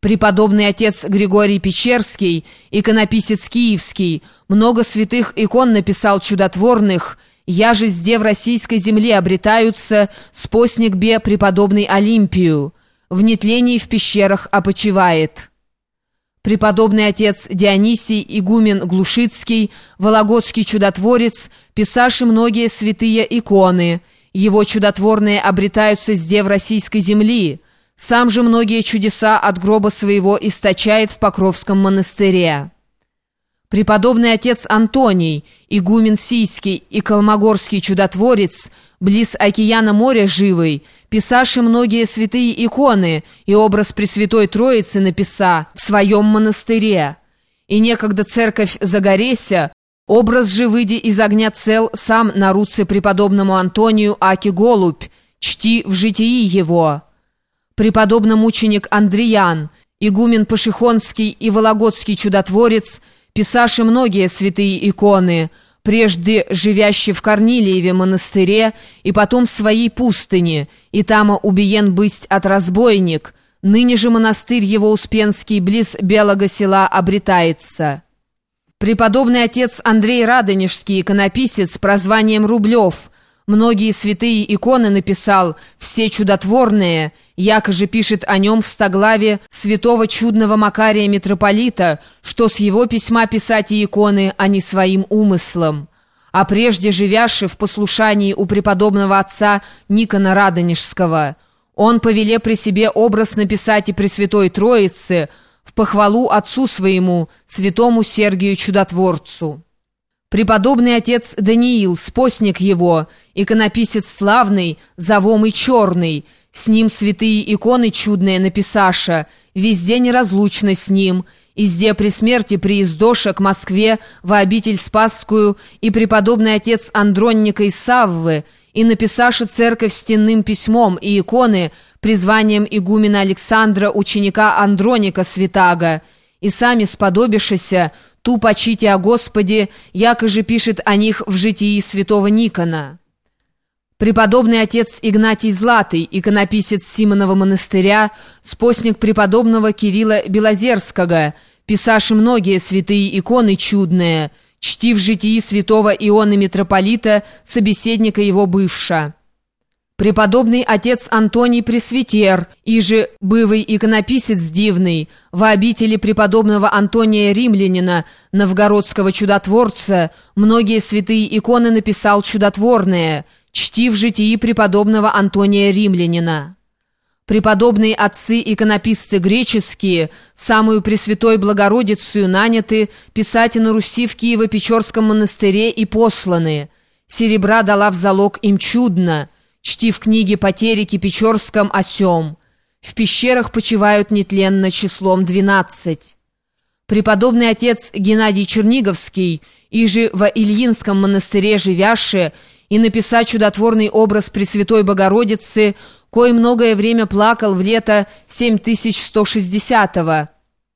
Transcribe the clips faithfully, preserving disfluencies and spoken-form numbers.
преподобный отец Григорий Печерский, иконописец киевский, много святых икон написал чудотворных, я же зде в российской земле обретаются, спостник бе преподобный Олимпию, в нетлении в пещерах опочивает. Преподобный отец Дионисий, игумен Глушицкий, вологодский чудотворец, писаши многие святые иконы, его чудотворные обретаются зде в российской земли, сам же многие чудеса от гроба своего источает в Покровском монастыре. Преподобный отец Антоний, игумен Сийский и Колмогорский чудотворец, близ океана моря живый, писаши многие святые иконы и образ Пресвятой Троицы написа в своем монастыре. И некогда церковь Загореся, образ же выйди из огня цел сам на руце преподобному Антонию аки голубь, чти в житии его. Преподобный мученик Андриян, игумен Пашихонский и Вологодский чудотворец, писаши многие святые иконы, прежде живящий в Корнилиеве монастыре и потом в своей пустыне, и тама убиен бысть от разбойник, ныне же монастырь его Успенский близ Белого села обретается. Преподобный отец Андрей Радонежский, иконописец, прозванием Рублев, многие святые иконы написал, все чудотворные, якоже пишет о нем в стоглаве святого чудного Макария митрополита, что с его письма писать и иконы, а не своим умыслом. А прежде живяши в послушании у преподобного отца Никона Радонежского, он повеле при себе образ написать и Пресвятой Троицы в похвалу отцу своему, святому Сергию Чудотворцу. Преподобный отец Даниил, спостник его, иконописец славный, завомый черный, с ним святые иконы чудные написаша, везде неразлучно с ним, изде при смерти приездоша к Москве во обитель Спасскую и преподобный отец Андронника из Саввы, и написаша церковь стенным письмом и иконы призванием игумена Александра, ученика Андроника святаго, и сами сподобившися ту почите о Господе, якоже пишет о них в житии святого Никона. Преподобный отец Игнатий Златый, иконописец Симонова монастыря, спостник преподобного Кирилла Белозерского, писаши многие святые иконы чудные, чти в житии святого Иоанна митрополита, собеседника его бывша. Преподобный отец Антоний Пресвитер, иже бывый иконописец дивный, во обители преподобного Антония Римлянина, новгородского чудотворца, многие святые иконы написал чудотворные, чти в житии преподобного Антония Римлянина. Преподобные отцы-иконописцы греческие, самую Пресвятой Богородицею наняты, писать на Руси в Киево-Печорском монастыре и посланы. Серебра дала в залог им чудно, чти в книге по Тереке Печорском осем. В пещерах почивают нетленно числом двенадцать. Преподобный отец Геннадий Черниговский, иже во Ильинском монастыре живяше, и написать чудотворный образ Пресвятой Богородицы, кой многое время плакал в лето семь тысяч сто шестидесятого.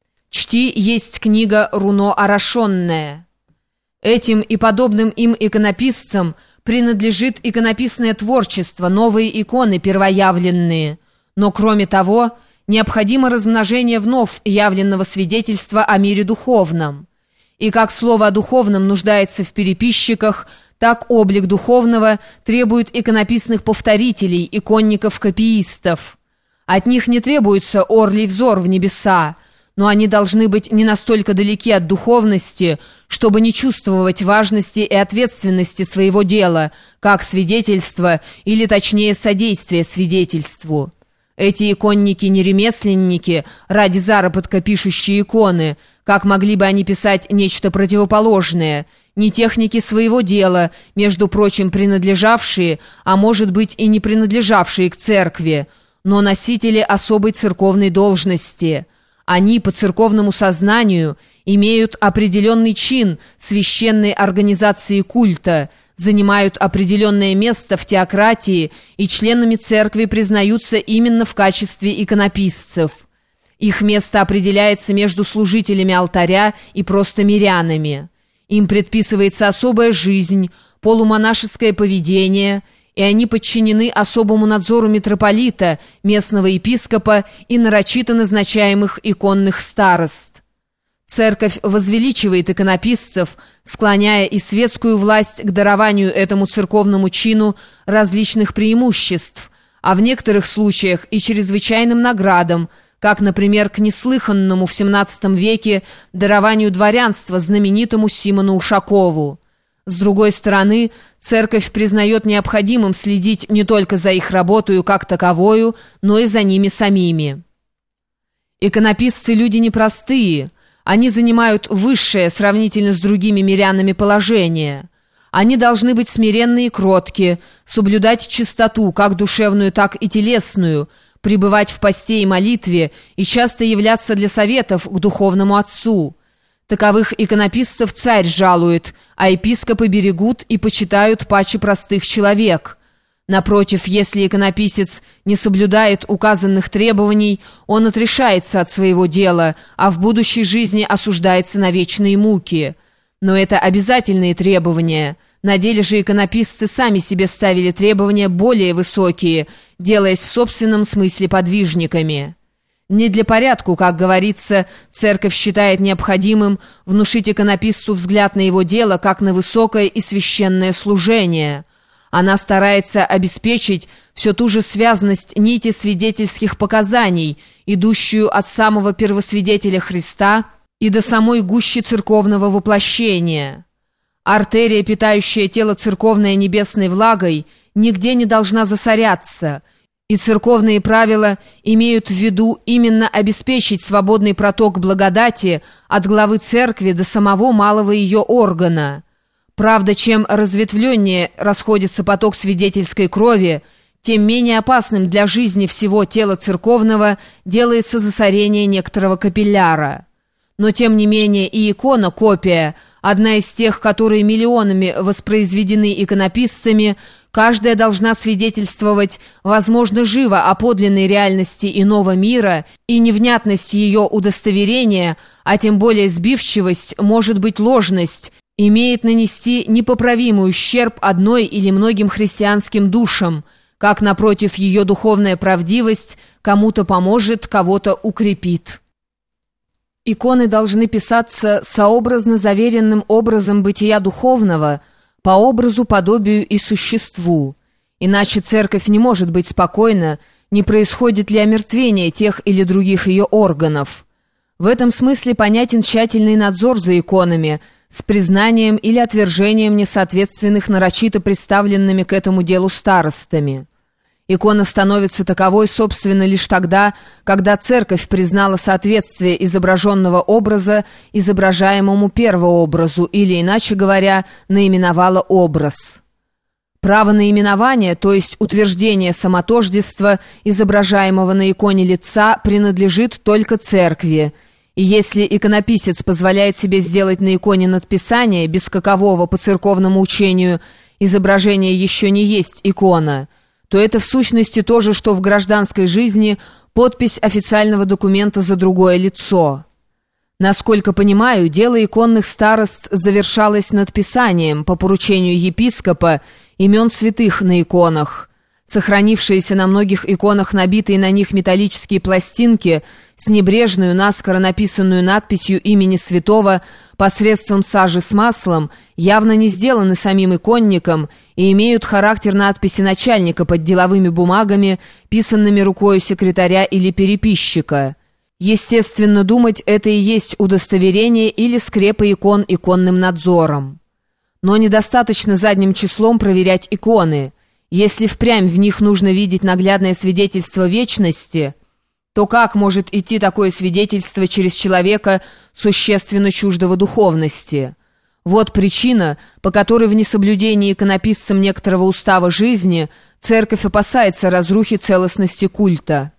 Чти есть книга руно орошенная. Этим и подобным им иконописцам принадлежит иконописное творчество, новые иконы первоявленные. Но кроме того, необходимо размножение вновь явленного свидетельства о мире духовном. И как слово о духовном нуждается в переписчиках, так облик духовного требует иконописных повторителей, иконников-копиистов. От них не требуется орлий взор в небеса, но они должны быть не настолько далеки от духовности, чтобы не чувствовать важности и ответственности своего дела, как свидетельство или, точнее, содействие свидетельству. Эти иконники не ремесленники, ради заработка пишущие иконы, как могли бы они писать нечто противоположное, не техники своего дела, между прочим, принадлежавшие, а может быть и не принадлежавшие к церкви, но носители особой церковной должности. Они по церковному сознанию имеют определенный чин священной организации культа, занимают определенное место в теократии и членами церкви признаются именно в качестве иконописцев. Их место определяется между служителями алтаря и просто мирянами. Им предписывается особая жизнь, полумонашеское поведение, и они подчинены особому надзору митрополита, местного епископа и нарочито назначаемых иконных старост. Церковь возвеличивает иконописцев, склоняя и светскую власть к дарованию этому церковному чину различных преимуществ, а в некоторых случаях и чрезвычайным наградам, как, например, к неслыханному в семнадцатом веке дарованию дворянства знаменитому Симону Ушакову. С другой стороны, церковь признает необходимым следить не только за их работою как таковою, но и за ними самими. Иконописцы – люди непростые, они занимают высшее сравнительно с другими мирянами положение. Они должны быть смиренны и кротки, соблюдать чистоту, как душевную, так и телесную, пребывать в посте и молитве и часто являться для советов к духовному отцу. Таковых иконописцев царь жалует, а епископы берегут и почитают паче простых человек. Напротив, если иконописец не соблюдает указанных требований, он отрешается от своего дела, а в будущей жизни осуждается на вечные муки. Но это обязательные требования. На деле же иконописцы сами себе ставили требования более высокие, делаясь в собственном смысле подвижниками. Не для порядку, как говорится, церковь считает необходимым внушить иконописцу взгляд на его дело как на высокое и священное служение. Она старается обеспечить всю ту же связность нити свидетельских показаний, идущую от самого первосвидетеля Христа и до самой гущи церковного воплощения. Артерия, питающая тело церковное небесной влагой, нигде не должна засоряться, и церковные правила имеют в виду именно обеспечить свободный проток благодати от главы церкви до самого малого ее органа. Правда, чем разветвленнее расходится поток свидетельской крови, тем менее опасным для жизни всего тела церковного делается засорение некоторого капилляра. Но тем не менее и икона, копия, одна из тех, которые миллионами воспроизведены иконописцами, каждая должна свидетельствовать, возможно, живо о подлинной реальности иного мира, и невнятность ее удостоверения, а тем более сбивчивость, может быть ложность, имеет нанести непоправимый ущерб одной или многим христианским душам, как, напротив, ее духовная правдивость кому-то поможет, кого-то укрепит. Иконы должны писаться сообразно заверенным образом бытия духовного, по образу, подобию и существу. Иначе церковь не может быть спокойна, не происходит ли омертвение тех или других ее органов. В этом смысле понятен тщательный надзор за иконами, с признанием или отвержением несоответственных нарочито представленными к этому делу старостами. Икона становится таковой, собственно, лишь тогда, когда церковь признала соответствие изображенного образа изображаемому первообразу, или, иначе говоря, наименовала образ. Право наименования, то есть утверждение самотождества изображаемого на иконе лица, принадлежит только церкви. И если иконописец позволяет себе сделать на иконе надписание, без какового по церковному учению изображение еще не есть икона, то это в сущности то же, что в гражданской жизни подпись официального документа за другое лицо. Насколько понимаю, дело иконных старост завершалось надписанием по поручению епископа имен святых на иконах. Сохранившиеся на многих иконах набитые на них металлические пластинки с небрежную, наскоро написанную надписью имени святого посредством сажи с маслом явно не сделаны самим иконником и имеют характер надписи начальника под деловыми бумагами, писанными рукой секретаря или переписчика. Естественно, думать, это и есть удостоверение или скрепа икон иконным надзором. Но недостаточно задним числом проверять иконы. Если впрямь в них нужно видеть наглядное свидетельство вечности, то как может идти такое свидетельство через человека, существенно чуждого духовности? Вот причина, по которой в несоблюдении иконописцем некоторого устава жизни церковь опасается разрухи целостности культа.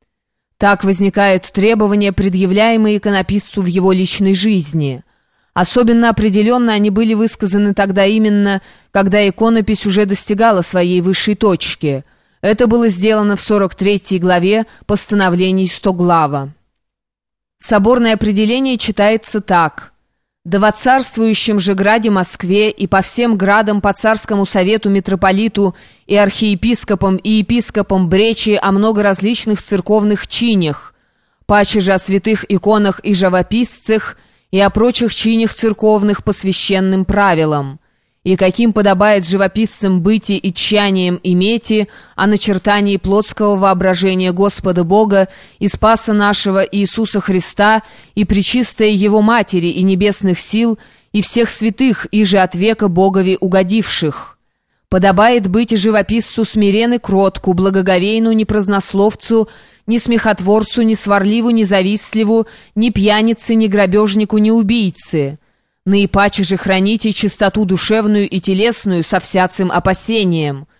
Так возникают требования, предъявляемые иконописцу в его личной жизни. Особенно определенно они были высказаны тогда именно, когда иконопись уже достигала своей высшей точки. Это было сделано в сорок третьей главе постановлений Стоглава. Соборное определение читается так. Да во царствующем же граде Москве и по всем градам по царскому совету митрополиту и архиепископам и епископам Бречи о много различных церковных чинях, паче же о святых иконах и живописцах и о прочих чинях церковных по священным правилам, и каким подобает живописцам быти и тщанием имети о начертании плотского воображения Господа Бога и Спаса нашего Иисуса Христа и пречистой Его Матери и небесных сил и всех святых, иже от века Богови угодивших. Подобает быть и живописцу смирен и кротку, благоговейну, ни празднословцу, ни смехотворцу, ни сварливу, ни завистливу, ни пьянице, ни грабежнику, ни убийце. Наипаче же храните чистоту душевную и телесную со всяцим опасением.